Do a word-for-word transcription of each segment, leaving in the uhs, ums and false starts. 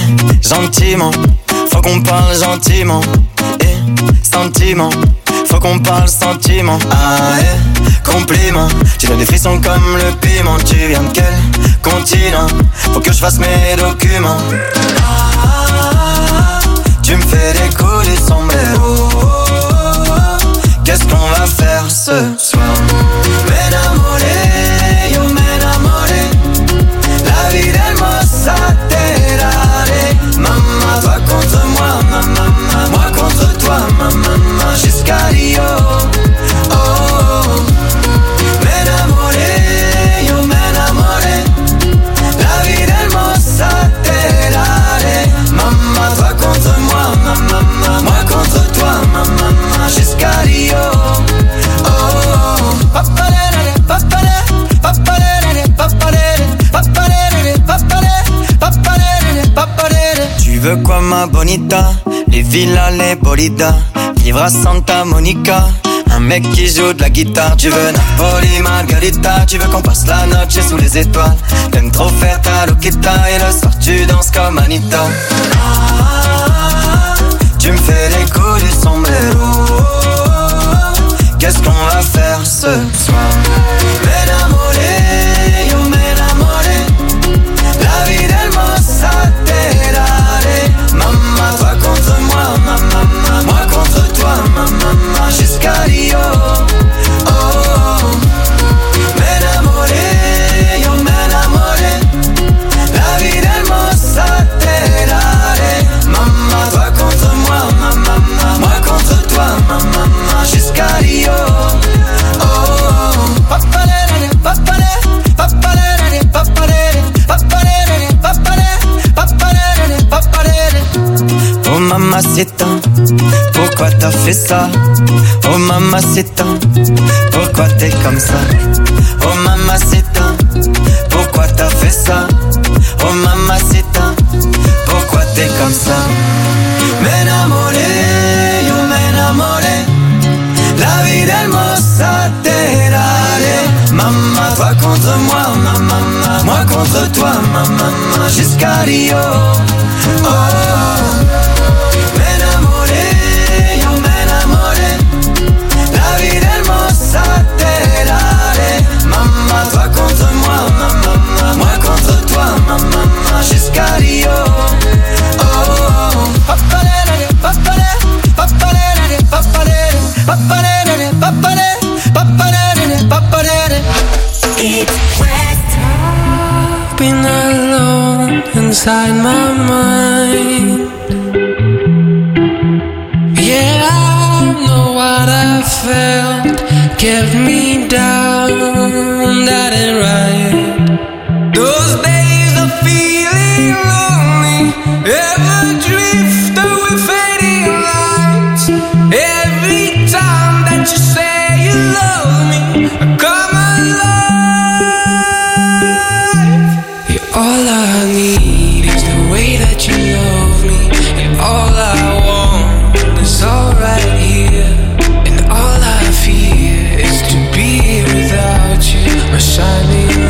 eh, gentiment, faut qu'on parle gentiment. Eh, sentiment, faut qu'on parle sentiment. Ah, eh, compliment, tu donnes des frissons comme le piment. Tu viens de quel continent? Faut que je fasse mes documents. Ah, tu me fais décoller le sombrero. Qu'est-ce qu'on va faire ce soir? M'enamoré, yo m'enamoré. La vida hermosa te daré. Maman, toi contre moi, maman, moi contre toi, maman, jusqu'à Rio. Oh, oh. M'enamoré, yo m'enamoré. La vida hermosa te daré. Maman, toi contre moi, maman, moi contre toi, maman, jusqu'à Rio. Oh, oh. Papalere, papalere, papalere, papalere, papalere, papalere, papalere, papalere. Tu veux quoi ma bonita? Les villas, les bolidas, vivre à Santa Monica. Un mec qui joue de la guitare. Tu veux Napoli, Margarita. Tu veux qu'on passe la noche sous les étoiles. T'aimes trop faire ta loquita. Et le soir tu danses comme Anita. Ah, tu me fais décoller le sombrero. Qu'est-ce qu'on va faire ce soir? M'enamoré, yo m'enamoré. La vida hermosa te daré. Maman, toi contre moi, maman, moi contre toi, maman, jusqu'à Rio. Oh, oh. M'enamoré, yo m'enamoré. La vida hermosa te daré. Maman, toi contre moi, maman, moi contre toi, maman, jusqu'à Rio. Oh, oh. Papalere, papalere, papalere, papalere, papalere, papalere, papalere, papalere. Oh mamacita, pourquoi t'as fait ça? Oh mamacita, pourquoi t'es comme ça? Oh mamacita, pourquoi t'as fait ça? Oh mamacita, pourquoi t'es comme ça? M'enamoré, yo m'enamoré. La vida hermosa te daré. Maman, toi contre moi, maman, moi contre toi, maman, jusqu'à Rio. Oh, oh. M'enamoré, yo m'enamoré. La vida hermosa te daré. Maman, toi contre moi, maman, moi contre toi, maman, jusqu'à Rio. Oh, oh. Papalere, papalere, papalere, papalere, papalere, papalere, papalere, papalere. It's West. I've been alone inside my mind. Yeah, I know what I felt kept me down. That ain't right. Those days of feeling lonely, ever drift away fading lights. Every time that you say you love me, I come alive. Yeah, all I need is the way that you love me, and all I want is all right here, and all I fear is to be here without you, my shining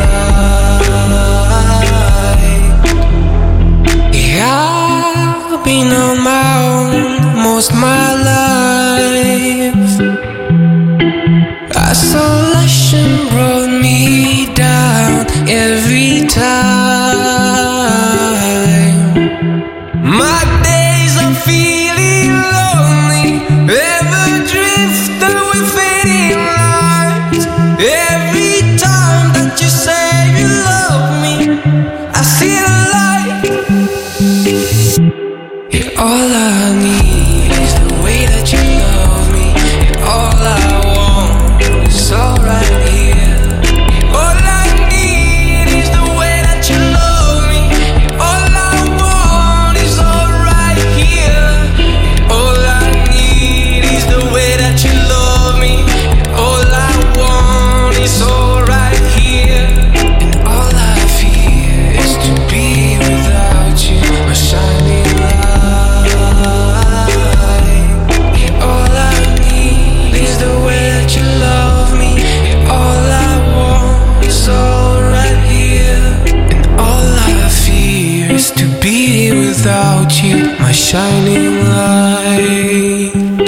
light. Yeah, I've been on my own most of my life. Isolation brought me down every time. My days of feeling lonely ever drift away fading lights. Every time that you say you love me, I see the light. Yeah, all I need is the way that you love me, and all I want is all right here. All I need is the way that you love me, and all I want is all right here. All I need is the way that you love me, and all I want is all right here. And all I fear is to be without you, my shining light. without you, my shining light.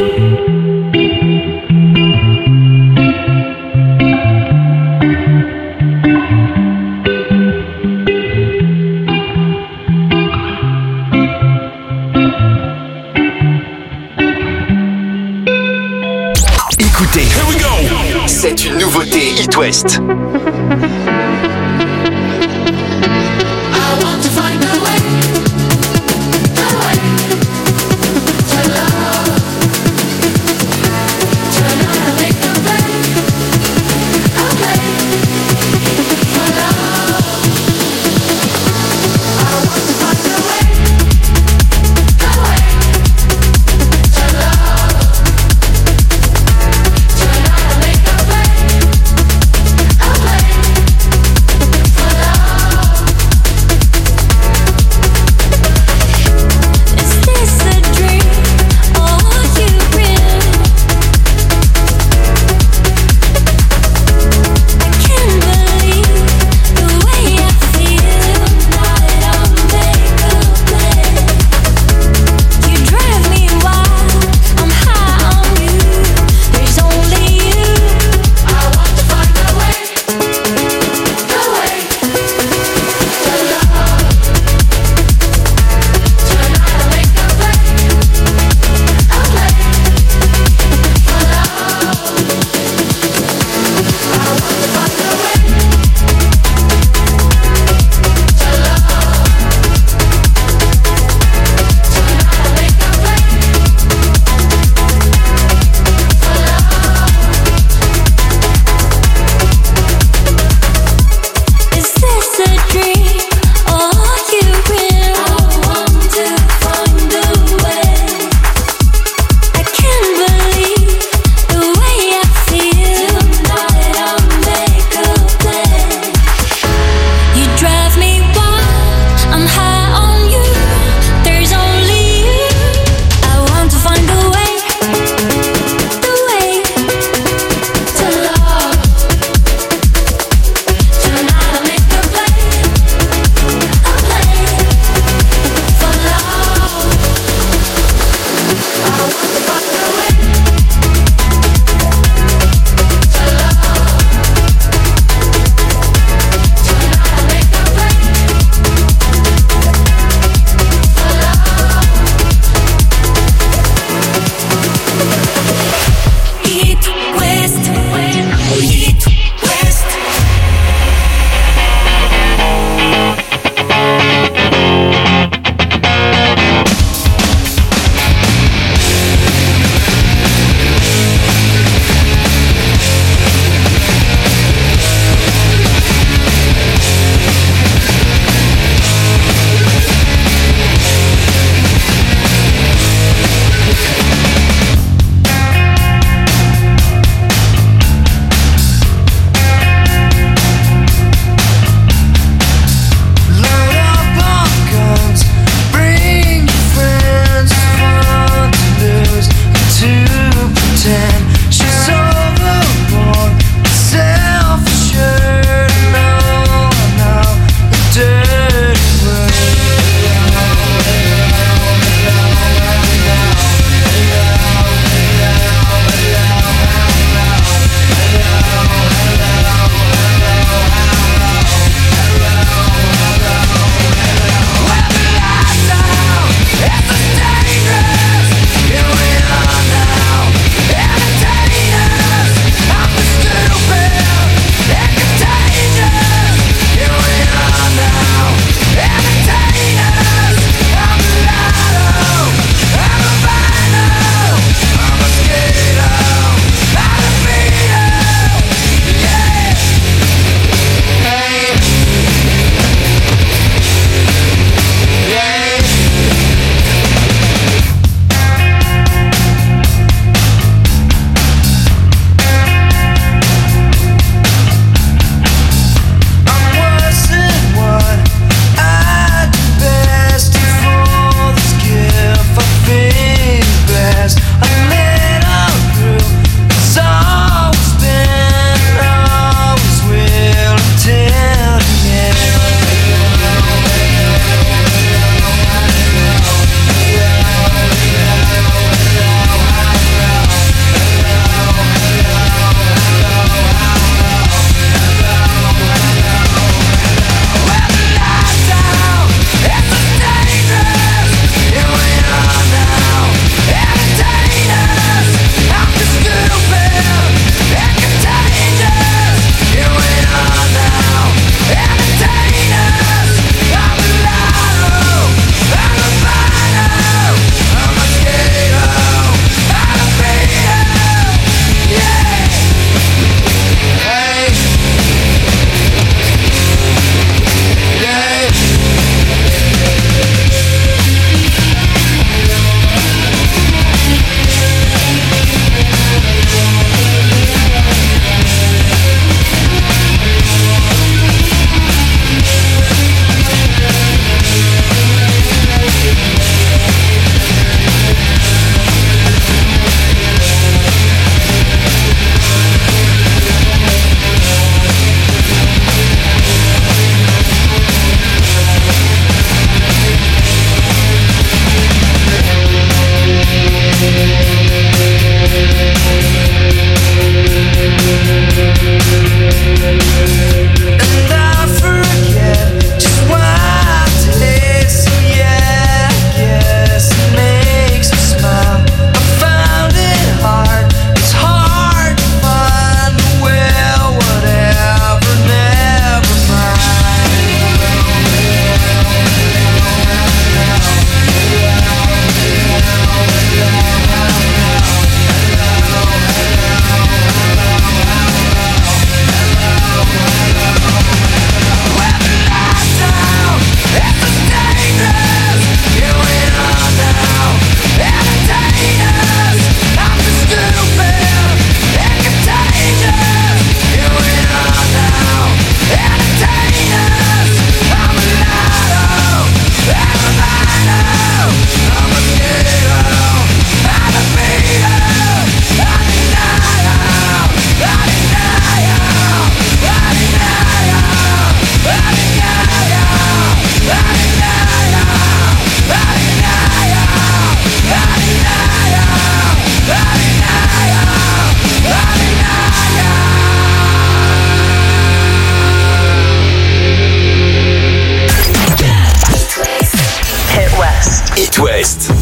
Écoutez, c'est une nouveauté It West. Play.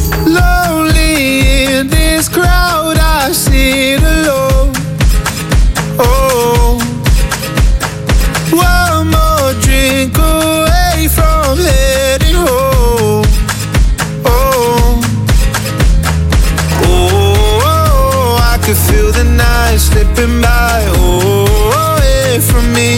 Lonely in this crowd, I sit alone. Oh, one more drink away from heading home. Oh, oh, I could feel the night slipping by. Oh, away from me.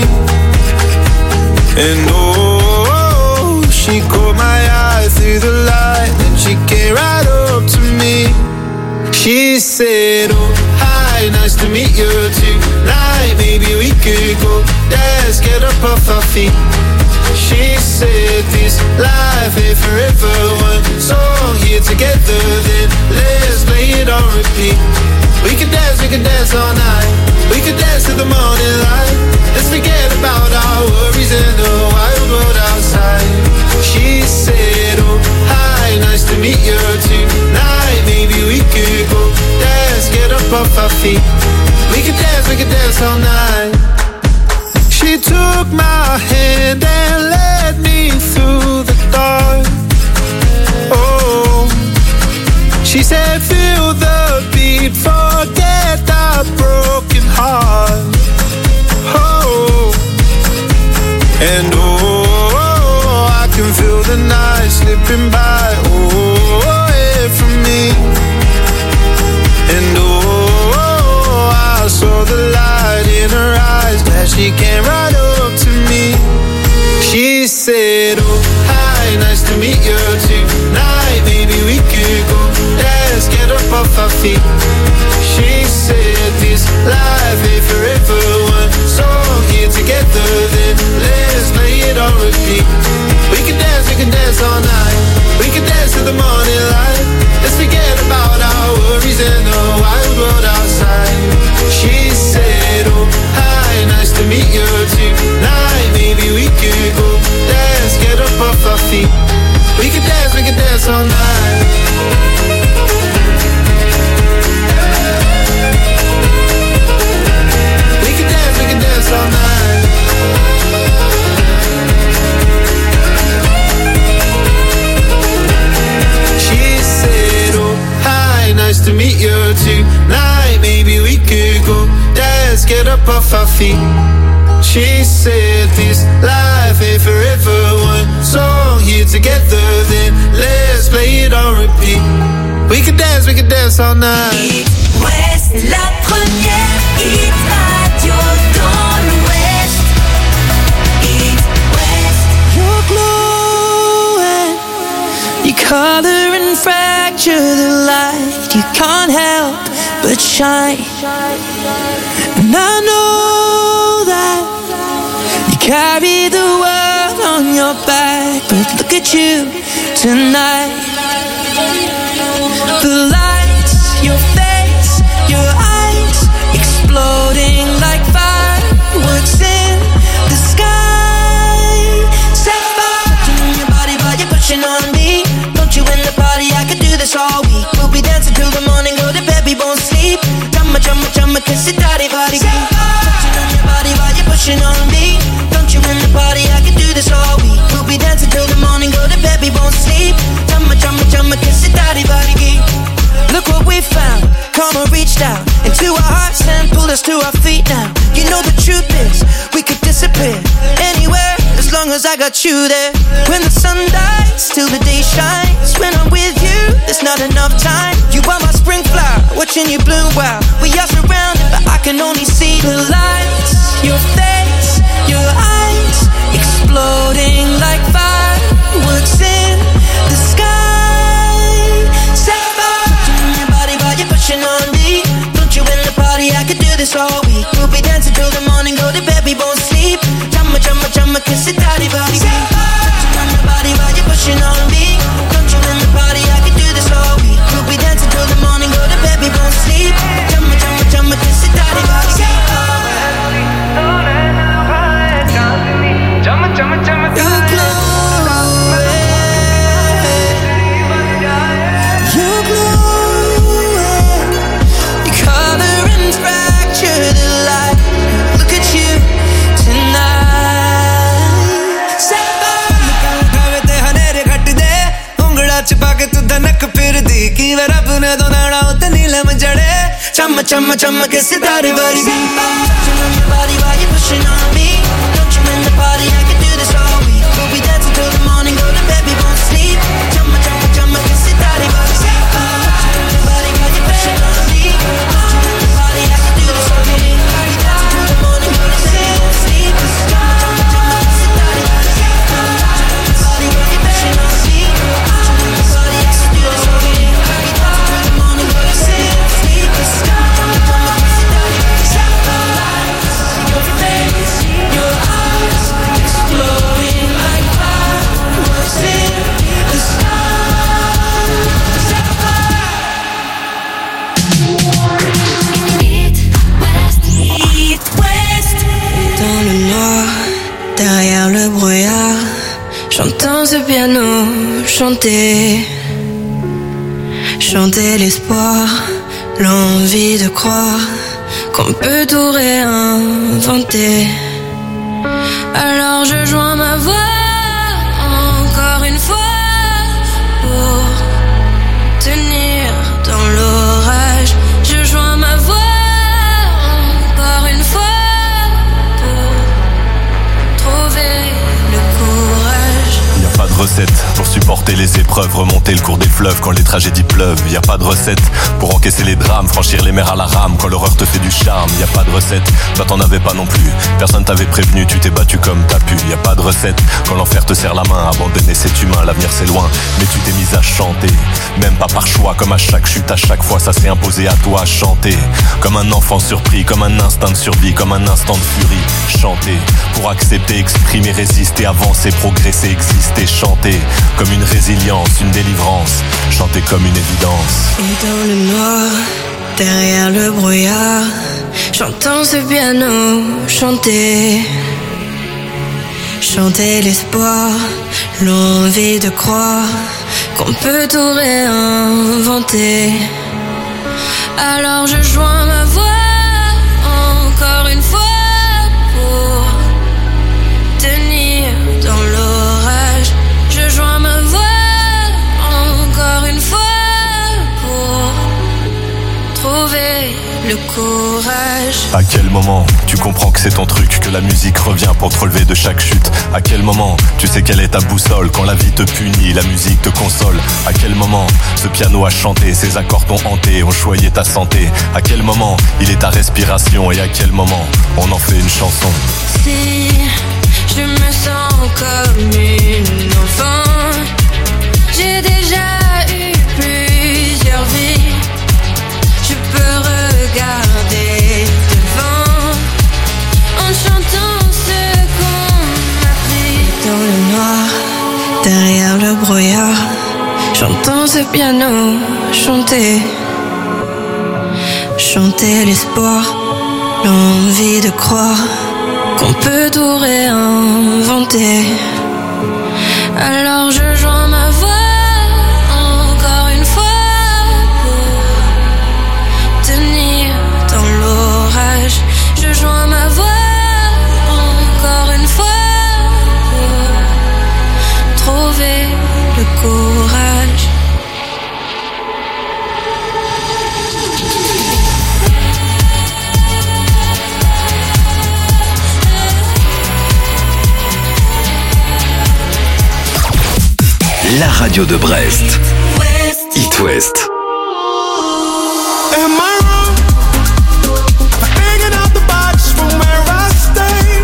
And oh, she caught my eye through the light, and she came right up to me. She said, oh, hi, nice to meet you tonight. Maybe we could go dance, get up off our feet. She said, this life ain't forever. One song here together, then let's play it on repeat. We can dance, we can dance all night. We can dance till the morning light. Let's forget about our worries in the wild world outside. She said, oh, hi, nice to meet you tonight. Maybe we could go dance, get up off our feet. We could dance, we could dance all night. She took my hand and led me through the dark. Oh, she said, feel the beat, forget our broken heart. Oh, and oh, I can feel the night slipping by. Oh, away from me. And oh, I saw the light in her eyes as she came right up to me. She said, oh, hi, nice to meet you tonight. Maybe we could go dance, get up off our feet. She said, this life ain't forever. One song here together, then let's play it on repeat. We can dance, we can dance all night. We can dance till the morning light. Let's forget about our worries in the wild world outside. She said, oh, hi, nice to meet you tonight. Maybe we could go dance, get up off our feet. We can dance, we can dance all night. We can dance, we can dance all night. She said, oh, hi, nice to meet you tonight. Maybe we could go dance, get up off our feet. She said, this life ain't forever. One song here together, then let's play it on repeat. We can dance, we can dance all night. It West, la première hit radio dans l'Ouest. It West. You're glowing, your color and fracture the light. You can't help but shine. And I know that you carry the world on your back, but look at you tonight. The lights, your face, your eyes, exploding like fireworks in the sky. Set fire to your body while you're pushing on me. Don't you in the party, I could do this all week. We'll be dancing till the morning, go to bed, we won't sleep. Drama, drama, drama, kiss it, daddy, body. Touching on your body while you're pushing on me. Don't you in the party, I could do this all week. We'll be dancing till the morning, go to bed, we won't sleep. Drama, drama, drama, kiss it, daddy, body. Look what we found, karma reached out into our hearts and pulled us to our feet now. You know the truth is, we could disappear anywhere as long as I got you there. When the sun dies, till the day shines. When I'm with you, there's not enough time. You are my spring flower, watching you bloom wild. We are surrounded, but I can only see the lights. Your face, your eyes, exploding like fireworks in the sky. Pushing on me, don't you in the party, I could do this all week. We'll be dancing till the morning, go to bed, we won't sleep. Drama, drama, drama, kiss it, daddy, body. Touching on your body while you're pushing on me. Don't you in the party, I could do this all week. We'll be dancing till the morning, go to bed, we won't sleep. Drama, drama, drama, kiss it, daddy, body. You're glowing. की रब ने तो नाड़ा उते नीलम जड़े चम चम चम के सितारे वर्गी Touching on your body while you're pushing on me Don't you in the party, I can do this all week We'll be dancing till the morning, go to bed, we won't sleep Chum chum chum के सितारे वर्गी Touching on your body while you're pushing on me Don't you in the party, I can do this all week We'll be dancing till the morning, go to bed, we won't sleep Chum chum chum के सितारे वर्गी Touching on your body while you're pushing on me Don't you in the party, I can do this all week We'll be dancing till the morning, go to bed, we won't sleep Chum chum chum के सितारे वर्गी Your face, your eyes exploding like fireworks in the sky. Eat West, Eat West. Dans le noir, derrière le brouillard, j'entends ce piano chanter. Chanter l'espoir, l'envie de croire qu'on peut tout réinventer. Alors je joins ma voix encore une fois pour tenir dans l'orage. Je joins ma voix encore une fois pour trouver le courage. Y a pas de recette pour supporter les épreuves, remonter le cours des fleuves quand les tragédies pleuvent. Y a pas de recette pour encaisser les drames, franchir les mers à la rame quand l'horreur te fait du charme. Y a pas de recette, toi t'en avais pas non plus. Personne t'avait prévenu, tu t'es battu comme t'as pu. Y a pas de recette quand l'enfer te serre la main, abandonner c'est humain, l'avenir c'est loin. Mais tu t'es mise à chanter, même pas par choix, comme à chaque chute, à chaque fois ça s'est imposé à toi. Chanter comme un enfant surpris, comme un instinct de survie, comme un instant de furie. Chanter pour accepter, exprimer, résister, avancer, progresser, exister. Chanter comme une résilience, une délivrance. Chanter comme une évidence. Et dans le noir, derrière le brouillard, j'entends ce piano chanter. Chanter l'espoir, l'envie de croire qu'on peut tout réinventer. Alors je joins ma voix encore une fois pour tenir dans l'orage. Je joins ma voix encore une fois pour trouver le courage. À quel moment tu comprends que c'est ton truc, que la musique revient pour te relever de chaque chute? À quel moment tu sais quelle est ta boussole? Quand la vie te punit, la musique te console. À quel moment ce piano a chanté, ses accords t'ont hanté, ont choyé ta santé? À quel moment il est ta respiration? Et à quel moment on en fait une chanson? Si je me sens comme une enfant, j'ai déjà eu plusieurs vies. Je peux regarder devant en chantant ce qu'on m'a pris. Dans le noir, derrière le brouillard, j'entends ce piano chanter. Chanter l'espoir, l'envie de croire qu'on peut tout réinventer. Alors je joins ma voix encore une fois pour tenir dans l'orage. Je joins ma voix encore une fois pour trouver le courage. La radio de Brest. It West. Am I wrong for hanging out the box from where I stay?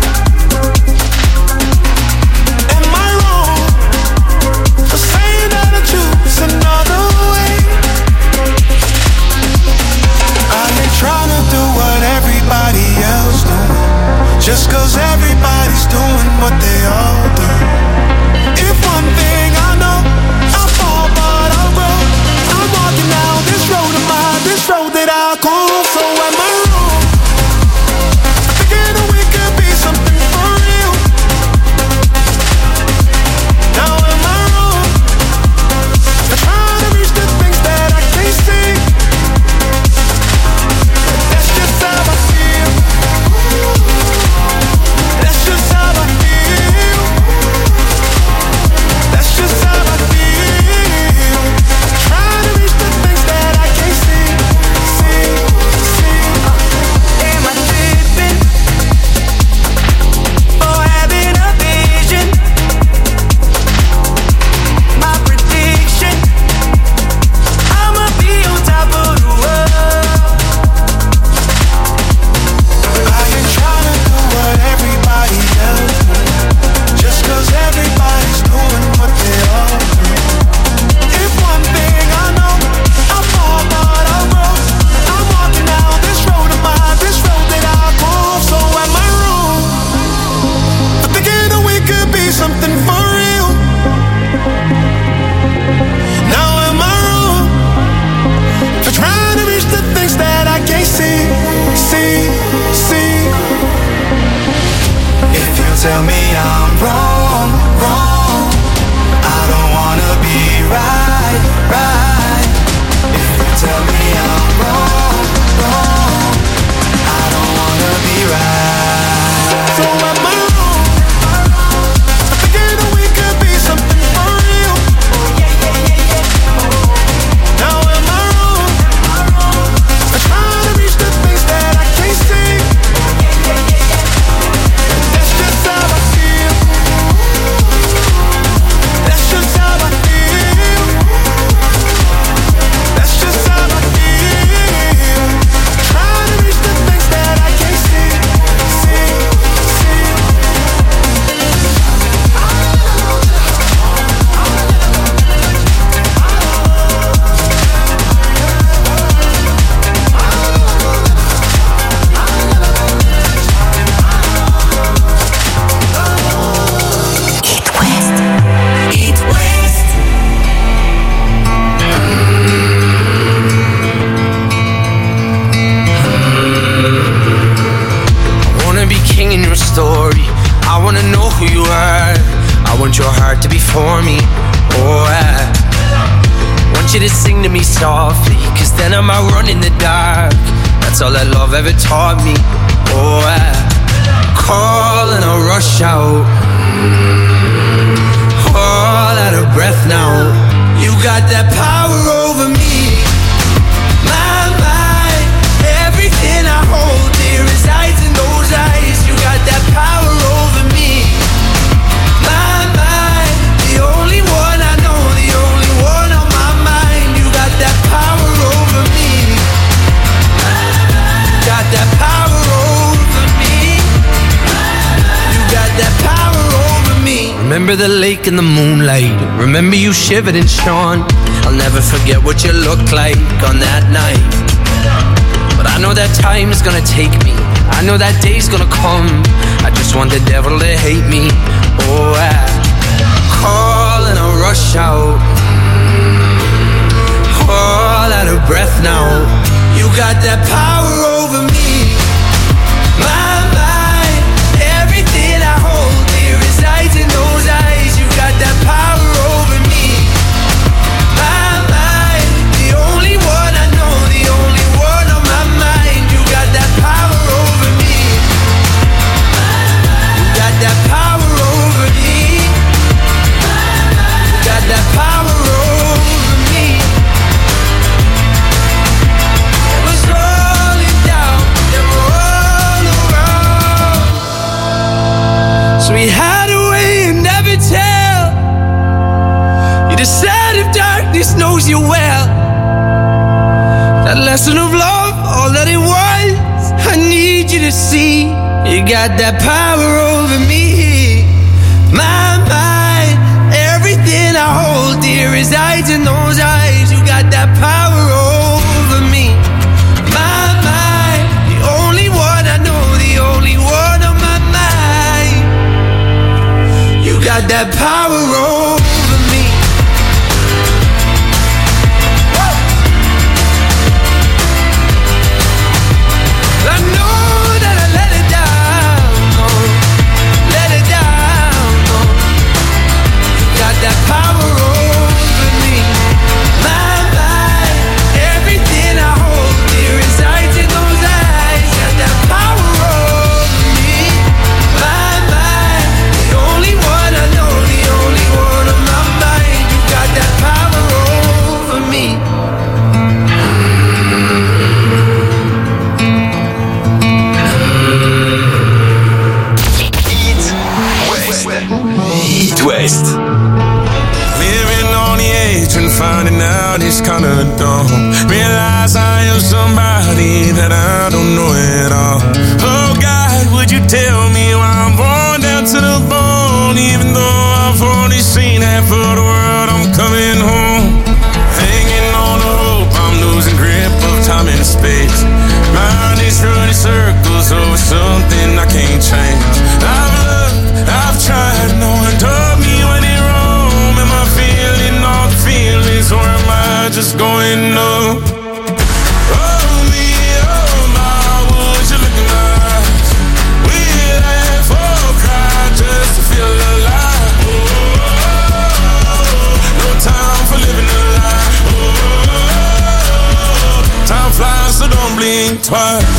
Am I wrong for saying that I choose another way? I ain't trying to do what everybody else do, just cause everybody's doing what they all do. If one thing I know, I fall but I roll. I'm walking down this road of mine, this road that I to sing to me softly, cause then I might run in the dark. That's all that love ever taught me. Oh, I call and I rush out, all out of breath now. You got that power over me. My mind, everything I hold dear resides in those eyes. You got that power over me. My mind, the only one I know, the only one on my mind. You got that power over me. Got that power over me. You got that power over me. Remember the lake in the moonlight. Remember you shivered and shone. I'll never forget what you looked like on that night. But I know that time is gonna take me. I know that day's gonna come. I just want the devil to hate me. Oh, I call and I rush out, all out of breath now. You got that power over me. My mind, everything I hold dear resides in those eyes. You got that power over me. My mind, the only one I know, the only one on my mind. You got that power over me. You got that power over me. You got that power over me. It was rolling down, they were all around. So we hide away and never tell. You decide if darkness knows you well. That lesson of love, all that it was, I need you to see. You got that power over me. My mind, everything I hold dear resides in those eyes. You got that power over me. My mind, the only one I know, the only one on my mind. You got that power over me. I know that I let it down, oh, let it down, oh. You got that power over me. My mind, everything I hold dear resides in those eyes. Got that power over me. My mind, the only one I know, the only one on my mind. You got that power over me. Eat West. Living on the edge and finding out it's kinda dumb. Realize I am somebody that I don't know at all. Oh God, would you tell me why I'm born down to the bone? Even though I've only seen half of the world, I'm coming home. Hanging on the hope, I'm losing grip of time and space. Mind is running circles over something I can't change. I've looked, I've tried, no one told me when it wrong. Am I feeling all the feelings, or am I just going up? Oh me, oh my, would you look in my eyes? We laugh or cry just to feel alive. Oh, no time for living a lie. Oh, time flies, so don't blink twice.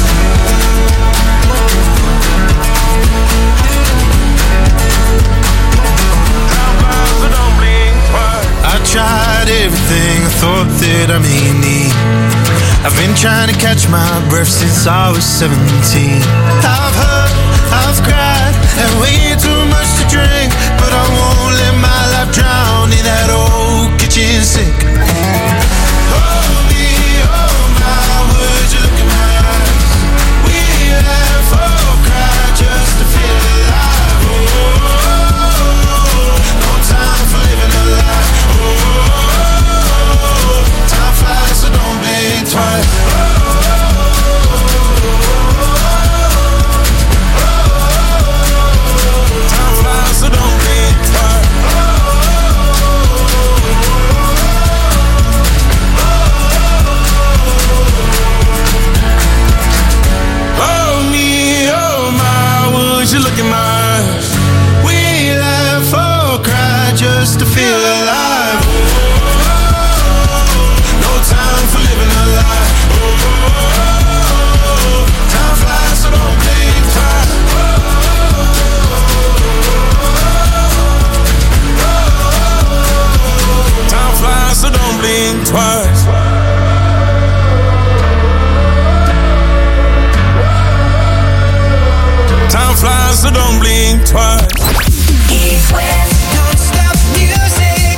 I tried everything I thought that I may need. I've been trying to catch my breath since I was seventeen. I've hurt, I've cried, and way too much to drink, but I won't let my life drown in that old kitchen sink. Oh me, oh my, would you look in my eyes? We laugh or cry just to feel alive. Oh, no time for living a lie. Time flies, so don't blink twice. Time flies, so don't blink twice. think twice. East West, don't stop music.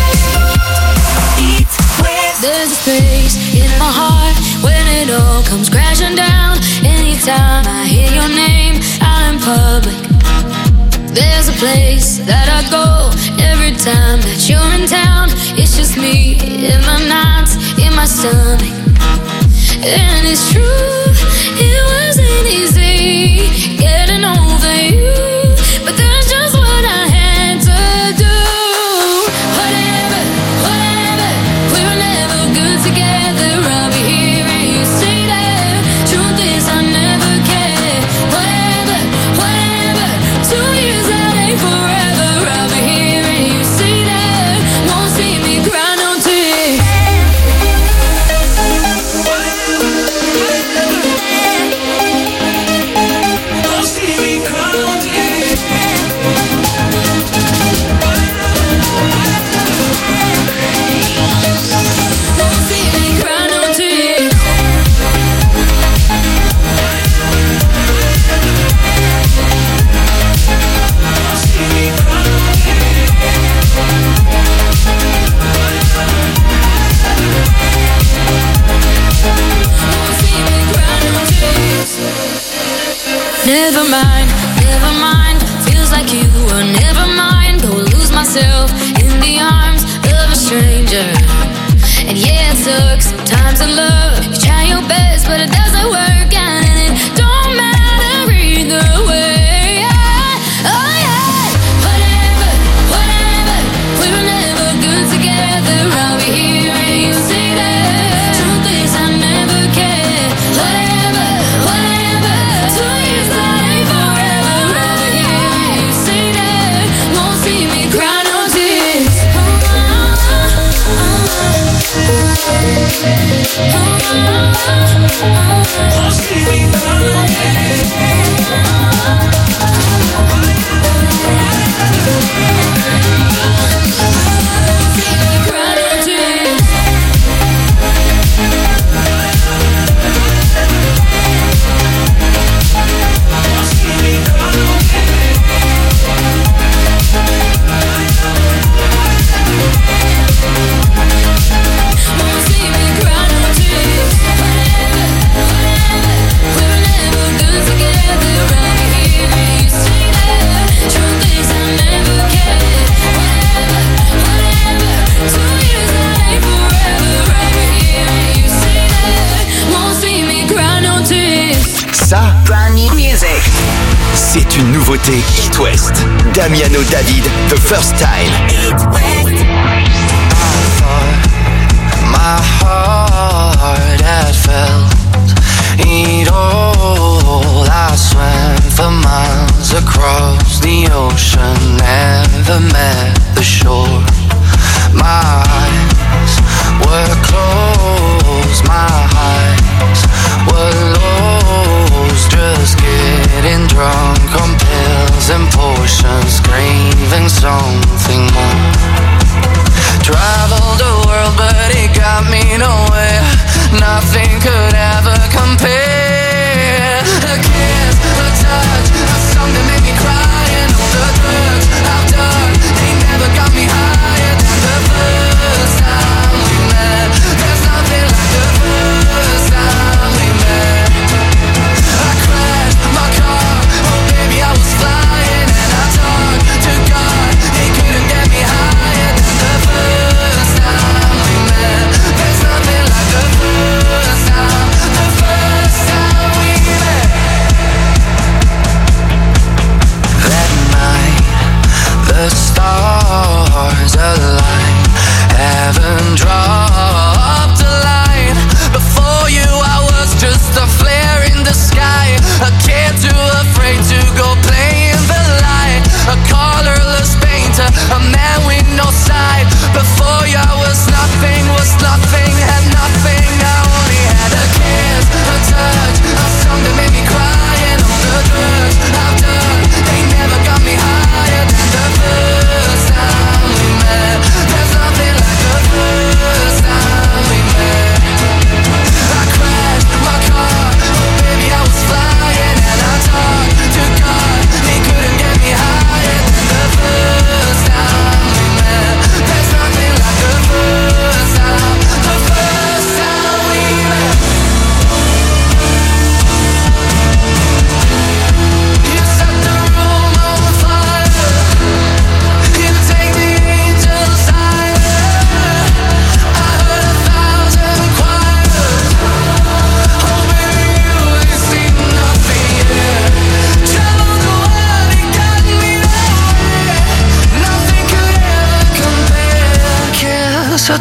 East West. There's a space in my heart when it all comes crashing down. Anytime I hear your name out in public, there's a place that I go every time that you're in town. It's just me in my nights, in my stomach. And it's true, it wasn't easy getting over you, but that's just what I had to do. Whatever, whatever, we were never good together. I'll be here and you say that. Truth is I never cared. Whatever, whatever, two years that ain't forever. I'll be here and you say that. Won't see me cry no tears. Never mind, never mind. Feels like you were never mine. Go lose myself in the arms of a stranger. And yeah, it sucks sometimes in love. You try your best, but it doesn't work out, and it don't matter either way. Oh yeah, whatever, whatever. We were never good together. I'll be here and you say that. Truth is I never cared. Whatever, whatever. Two years that ain't forever. I'll be here and you say that. Won't see me cry no tears. Won't see me cry no Ça, c'est une nouveauté It West. Damiano David, The First Time. East West. My heart had felt it all. I swam for miles across the ocean, never met the shore. My eyes were closed, my eyes were lost, just getting drunk on pills and potions, craving something more. Traveled the world, but it got me nowhere. Nothing could ever compare. A kiss, a touch, a song that made me cry, and all the drugs I've done, they never got me higher than the first time we met. There's nothing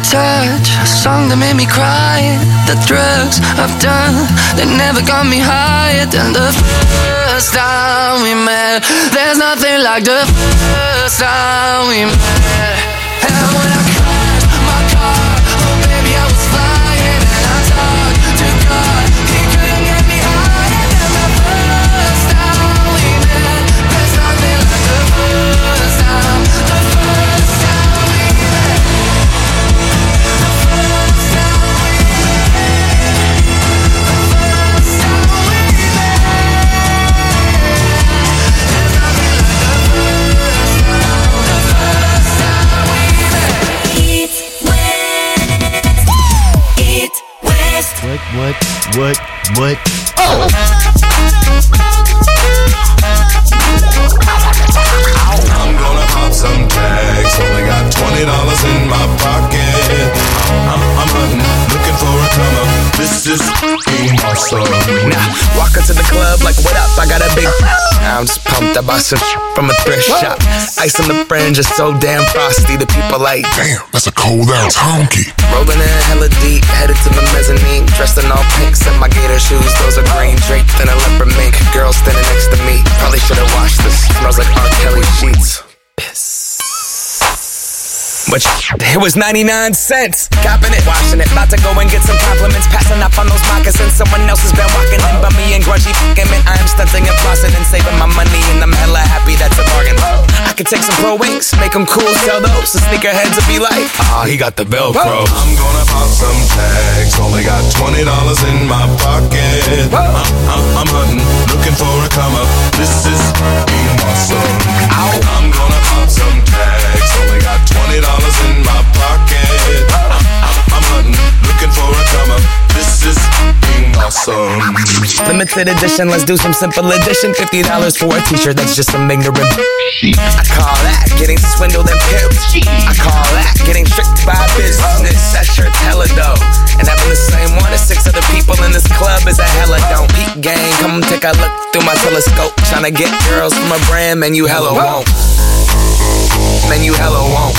touch, a song that made me cry. The drugs I've done, they never got me higher than the first time we met. There's nothing like the first time we met. And when I crashed my car, oh baby I was flying, and I talked to God, he couldn't get me higher than the first time we met. There's nothing like the first time, the first time we met. The first time we met. The first time we met. There's nothing like the first time, the first time we met. Eat West. Eat West. What, what, what, what? I'm gonna pop some tags. Only got twenty dollars in my pocket. I'm, I'm hunting, looking for a come up. This is being awesome. Now, walk into the club like, what up? I got a big. I'm just pumped. I bought some from a thrift shop. Ice on the fringe is so damn frosty. The people like, damn, that's a cold ass honky. Rolling in hella deep, headed to the mezzanine. Dressed in all pink, and my gator shoes. Those are green, draped in a leopard mink. Girl standing next to me. Probably should've washed this. Smells like R. Kelly sheets. Piss. But it was ninety-nine cents. Copping it, washing it. About to go and get some compliments. Passing up on those moccasins. Someone else has been walking in by me and grungy fucking man. I am stunting and flossing and saving my money, and I'm hella happy that's a bargain. I could take some pro wings, make them cool, sell those. The sneakerheads will be like, ah, oh, he got the Velcro. I'm gonna pop some tags. Only got twenty dollars in my pocket. I'm, I'm, I'm hunting, looking for a come up. This is being awesome. Ow. I'm gonna pop some tags. Only got twenty dollars in my pocket. I'm, I'm, I'm hunting, looking for a come up. This is being awesome. Limited edition, let's do some simple edition. Fifty dollars for a t-shirt, that's just some ignorant. I call that getting swindled and pimped. I call that getting tricked by business. That shirt's hella dope. And having the same one as six other people in this club is a hella don't. Peak gang, come take a look through my telescope. Tryna get girls from a brand, man, you hella won't. Man, you hella won't.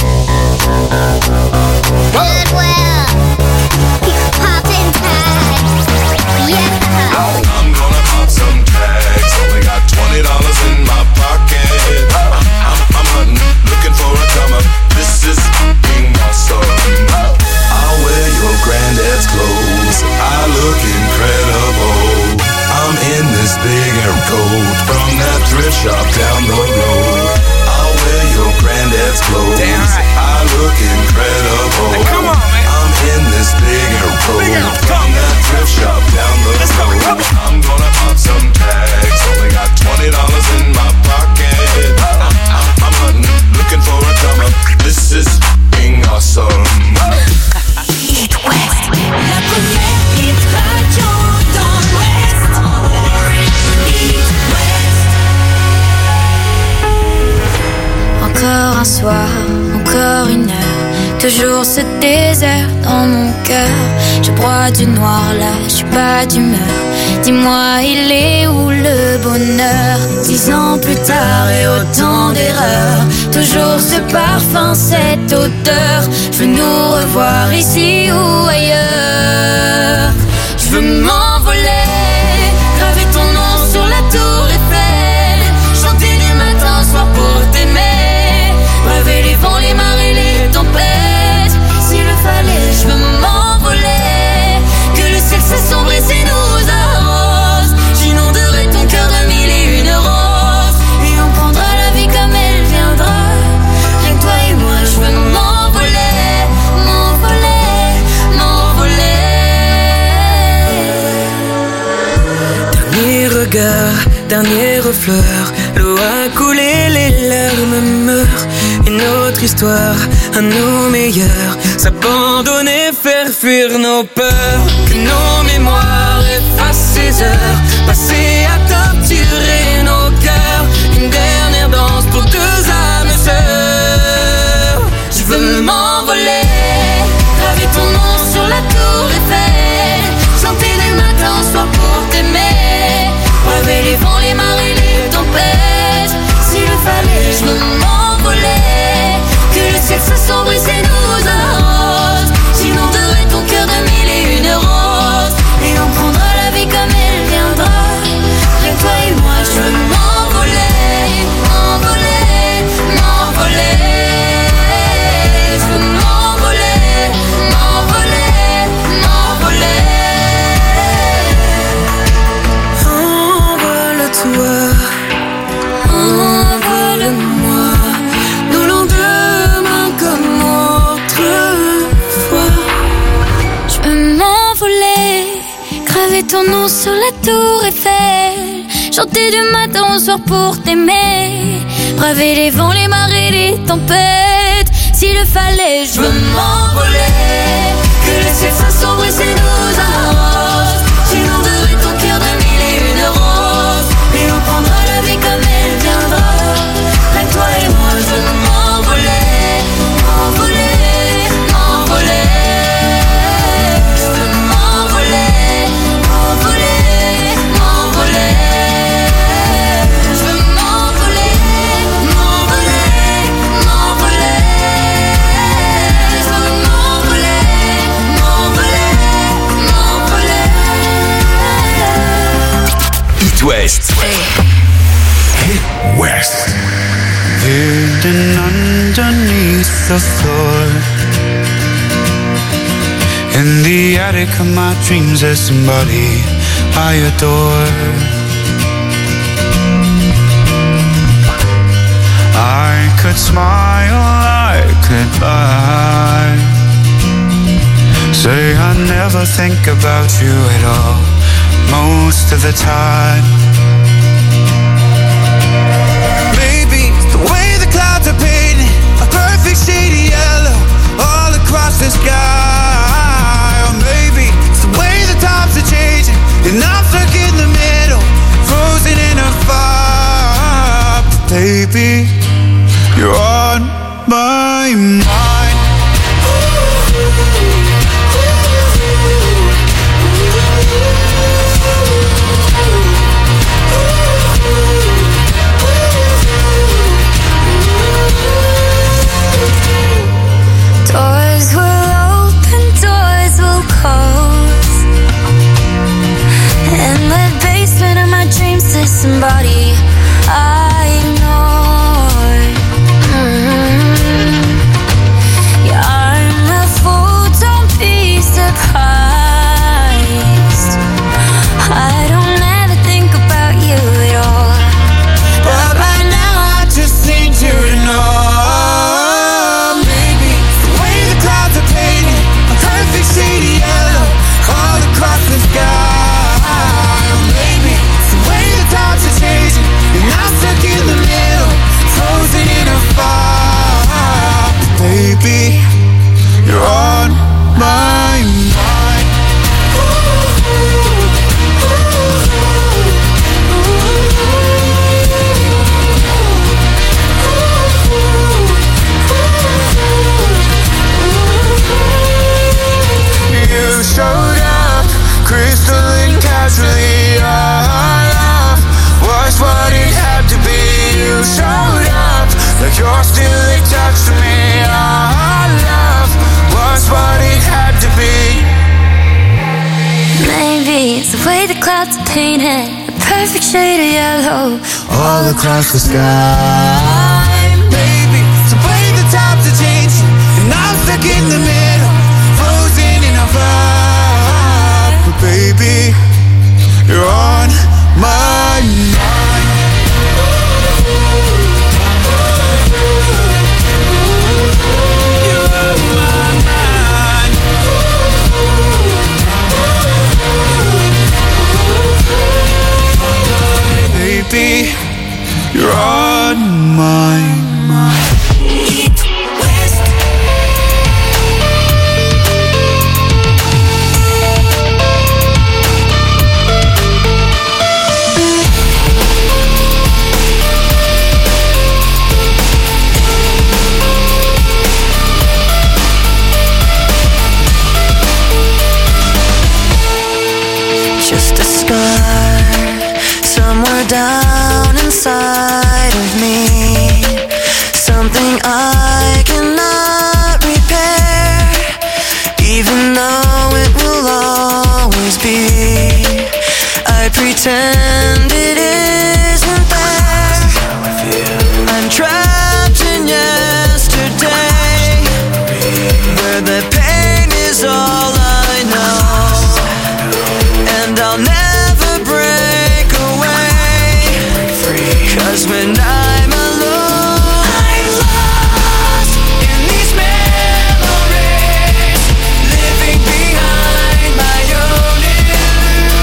Goodwill. Poppin' tags. Yeah. I'm gonna pop some tags. Only got twenty dollars in my pocket. I'm, I'm, I'm hunting, looking for a come up. This is being awesome. I'll wear your granddad's clothes. I look incredible. I'm in this big air coat from that thrift shop down the road. I'll wear your granddad's clothes. Damn right. I look incredible. Hey, come on, man. I'm in this big air coat from that thrift shop down the road. I'm gonna pop some tags. Only got twenty dollars in my pocket. I'm, I'm, I'm hunting, looking for a come up. This is being awesome. Eat West. La première hit radio dans l'Ouest. Eat West. Encore un soir, encore une heure, toujours ce désert dans mon cœur. Je broie du noir là, je suis pas d'humeur. Dis-moi, il est où le bonheur? Dix ans plus tard et autant d'erreurs, toujours ce parfum, cette odeur. Je veux nous revoir ici ou ailleurs. Je veux m'envoler, graver ton nom sur la tour Eiffel, chanter du matin au soir pour t'aimer, rêver les vents, les marées, les tempêtes. S'il le fallait, je veux m'envoler, que le ciel s'assombrisse et nous arrose. J'inonderai ton cœur de mille et une roses, et on prendra la vie comme elle viendra. Rien que toi et moi, je veux m'envoler, m'envoler, m'envoler. Dernier regard, dernière fleur, l'eau a coulé, les larmes meurent. Une autre histoire, à nos meilleurs, s'abandonner, faire fuir nos peurs. Que nos mémoires effacent ces heures passées à torturer nos cœurs. Une dernière danse pour deux âmes sœurs. Je veux m'envoler, graver ton nom sur la tour Eiffel, chanter du matin au soir pour t'aimer, rêver les vents, les marées, les tempêtes. S'il le fallait, je veux m'envoler, que le ciel s'assombrisse et nous arrose. Graver ton nom sur la tour Eiffel, chanter du matin au soir pour t'aimer, braver les vents, les marées, les tempêtes. S'il le fallait, je veux m'envoler, que le ciel soit sombre et c'est nous un rose. J'inonderai ton cœur de mille et une roses, et on prendra la vie comme elle viendra. Rien que toi et moi, je veux m'envoler, m'envoler, m'envoler. Je veux m'envoler, m'envoler, m'envoler. Je veux m'envoler, m'envoler, m'envoler. Je veux m'envoler, m'envoler, m'envoler. It West. Hit West. Hidden underneath the floor, in the attic of my dreams, there's somebody I adore. I could smile, I could lie, say I never think about you at all, most of the time. Maybe the way the clouds are painted a perfect shade of yellow all across the sky. Or maybe it's the way the times are changing and I'm stuck in the middle, frozen in a fire. Baby, you're on my mind. Doors will open, doors will close. In the basement of my dreams, there's somebody I ignored. Mm-hmm. Yeah, I'm a fool, don't be surprised. I don't ever think about you at all, but right now I just need you to know. Maybe the way the clouds are painted a perfect shade of yellow all across the sky. Or maybe it's the way the times are changing and I'm stuck in the middle, frozen in a fire. Baby, you're on my mind. You showed up, crystalline casually. Our love was what it had to be. You showed up like you're still attached to me. Our love was what it had to be. maybe it's the way the clouds are painted a perfect shade of yellow all across the sky. Baby, it's the way the times are changing and I'm stuck in the middle, frozen in a fire. But baby, you're on my mind. You're on my mind. Baby, you're on my mind. Just a scar somewhere down inside of me, something I cannot repair, even though it will always be. I pretend it isn't there. I'm trapped in yesterday, where the pain is all I know. And I'll never break away, 'cause when I'm alone, I'm lost in these memories, living behind my own illusion.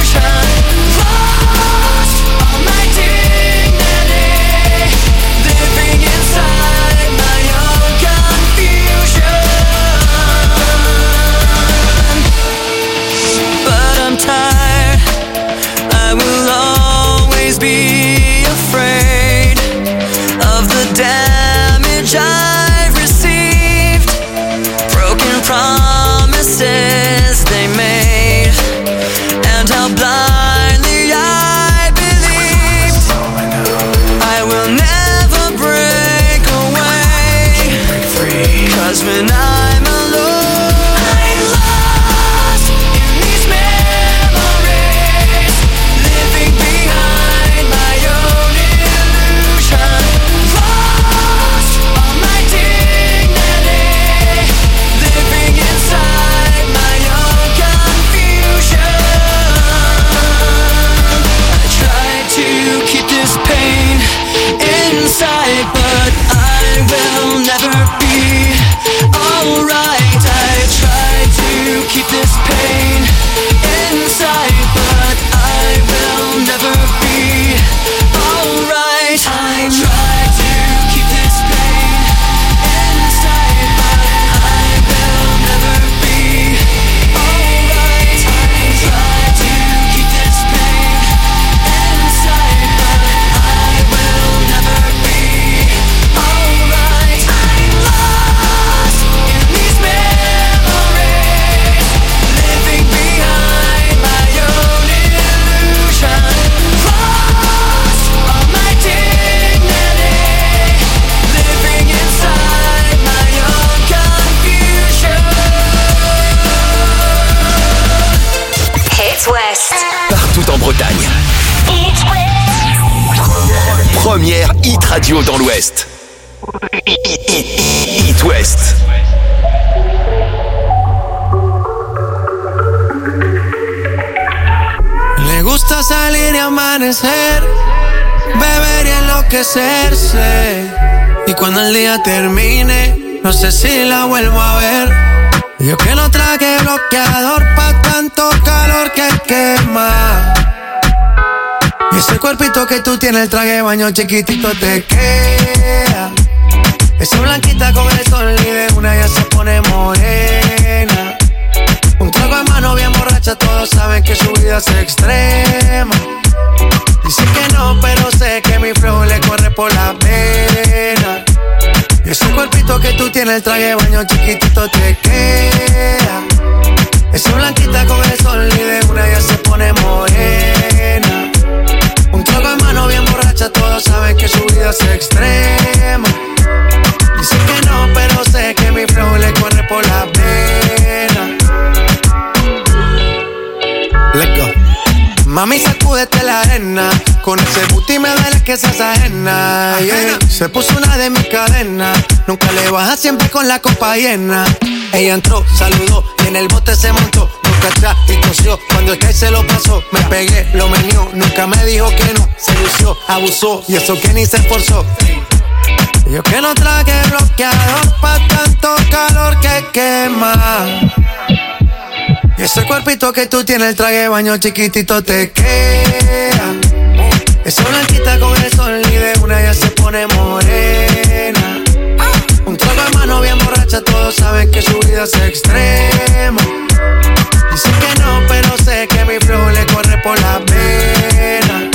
radio dans l'Ouest. It West. Le gusta salir y amanecer, beber y enloquecerse. Y cuando el día termine, no sé si la vuelvo a ver. Yo que no traje bloqueador pa' tanto calor que quema. Y ese cuerpito que tú tienes, el traje de baño chiquitito te queda. Esa blanquita con el sol y de una ya se pone morena. Un trago en mano bien borracha, todos saben que su vida es extrema. Dice que no, pero sé que mi flow le corre por la vena. Y ese cuerpito que tú tienes, el traje de baño chiquitito te queda. Esa blanquita con el sol y de una ya se pone morena. Un trago en mano bien borracha, todos saben que su vida es extrema. Dice que no, pero sé que mi flow le corre por la vena. Let's go. Mami, sacúdete la arena. Con ese booty me duele que seas ajena, yeah. Se puso una de mis cadenas. Nunca le baja, siempre con la copa llena. Ella entró, saludó y en el bote se montó. Nunca atrás y tosió. Cuando el que se lo pasó, me pegué, lo menió. Nunca me dijo que no, se lució, abusó. Y eso que ni se esforzó. Yo que no traje bloqueador pa' tanto calor que quema. Y ese cuerpito que tú tienes, el traje de baño chiquitito te queda. Esa blanquita con el sol y de una ya se pone morena. Un trago de mano bien borracha, todos saben que su vida es extrema. Dice que no, pero sé que mi flow le corre por la vena.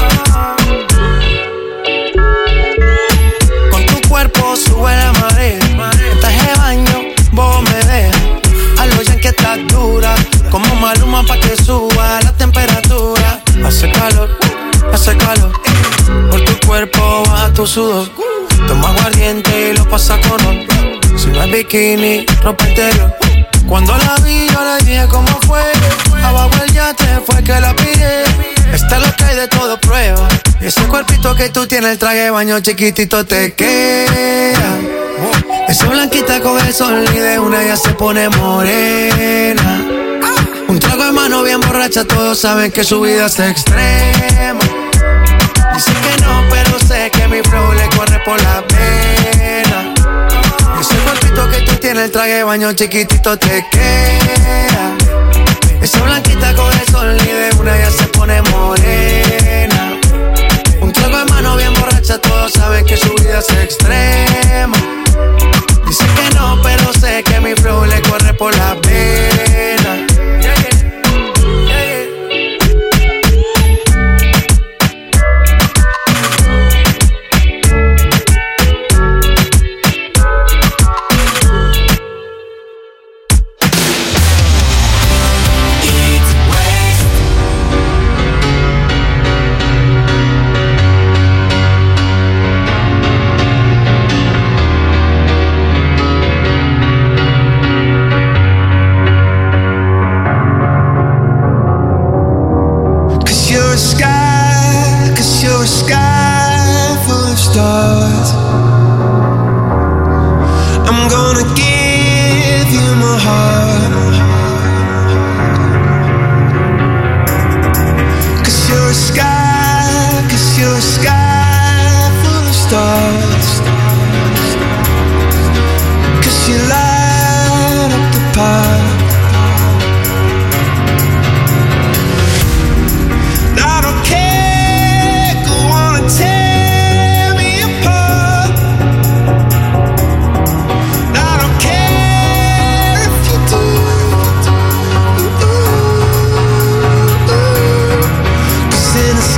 Con tu cuerpo sube la marea. En traje de baño, vos me dejas. A lo ya que estás dura, como Maluma pa' que suba la temperatura. Hace calor, hace calor. Por tu cuerpo baja tu sudor. Toma aguardiente y lo pasa con honor. Si no es bikini, ropa interior. Cuando la vi yo le dije cómo fue. Abajo el yate fue que la pillé. Esta es lo que hay de todo prueba. Y ese cuerpito que tú tienes, el traje de baño chiquitito te queda. Esa blanquita con el sol y de una ya se pone morena. Un trago de mano bien borracha, todos saben que su vida es extrema. Dice que no, pero sé que mi flow le corre por la vena. Ese cuerpito que tú tienes, el traje de baño chiquitito te queda. Esa blanquita con el sol y de una ya se pone morena. Un trago de mano bien borracha, todos saben que su vida es extrema. Dice que no, pero sé que mi flow le corre por la vena. Yeah, yeah. I'm gonna give you my heart, 'cause you're a sky, 'cause you're a sky full of stars, 'cause you light up the park. I don't care, go on and tear me apart. I don't care if you do. Ooh, ooh, ooh. 'Cause in a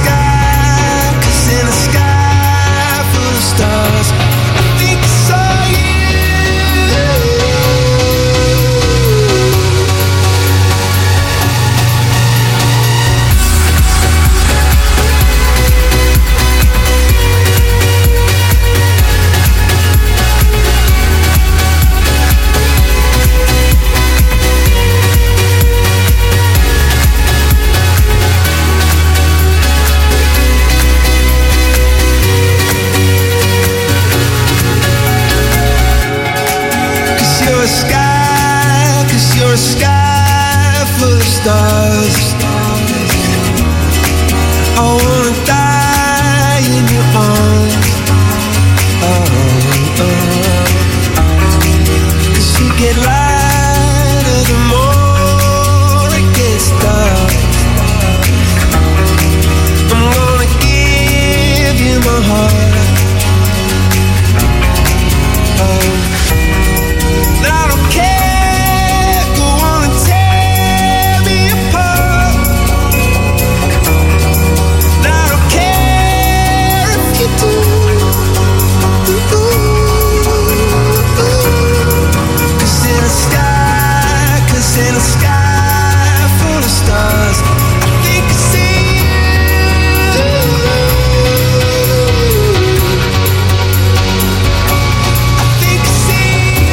I wanna die in your arms. Oh, oh. 'Cause you get lighter the more it gets dark. I'm gonna give you my heart. Oh. I don't care, go on and tear me apart. I don't care if you do. Cause in a sky, cause in a sky full of stars, I think I see you. I think I see you.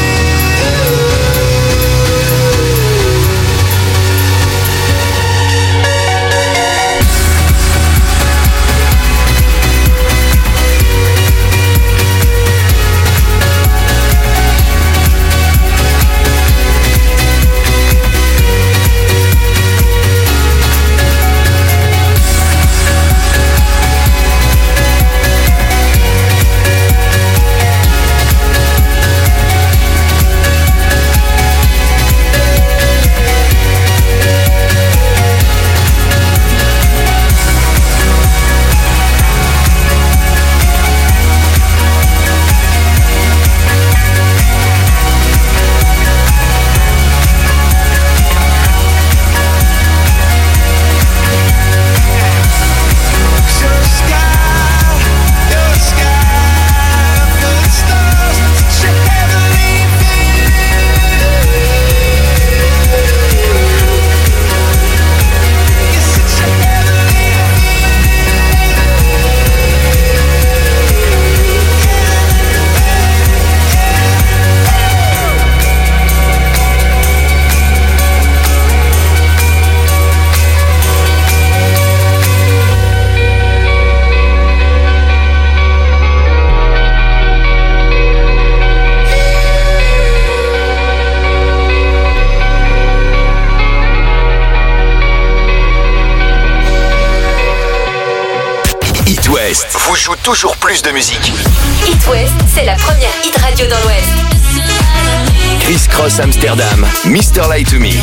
It West vous joue toujours plus de musique. It West, c'est la première hit radio dans l'Ouest. Chris Cross Amsterdam, mister Lie to Me.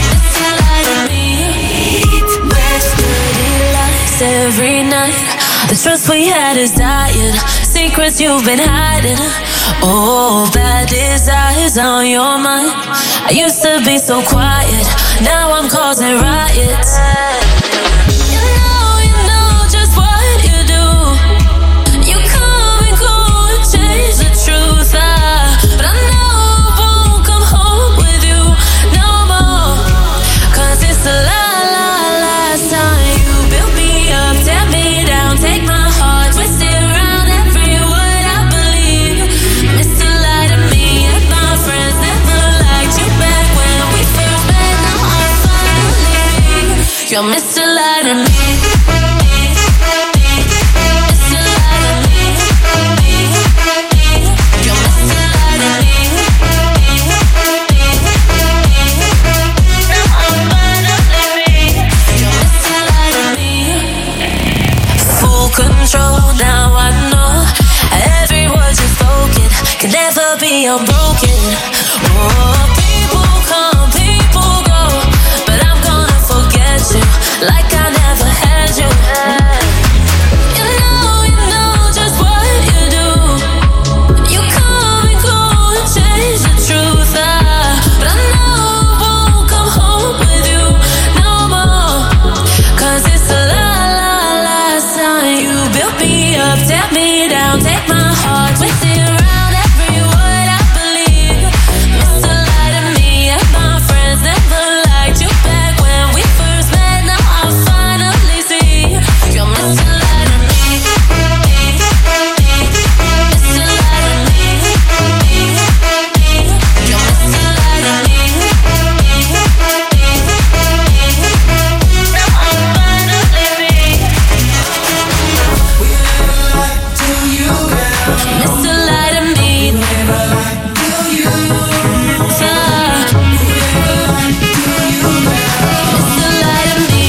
Every night, the trust we had is dying. Secrets you've been hiding. Oh, bad desires on your mind. I used to be so quiet. Now I'm causing riots. You know, you know just what you do. You come and go and change the truth. I, but I know I won't come home with you no more. 'Cause it's a lie, lie, last time you built me up, tear me down, take my heart, twist it around every word I believe. Mister Lie to me and my friends never liked you back when we first met. Now I'm finally you're Mister Lie to me. Mister Lie to me. You're Mister Lie to me. Now I'm finally you're Mister Lie to me. Full control, now I know every word you've spoken can never be unbroken. Oh, people come, people go, but I'm gonna forget you like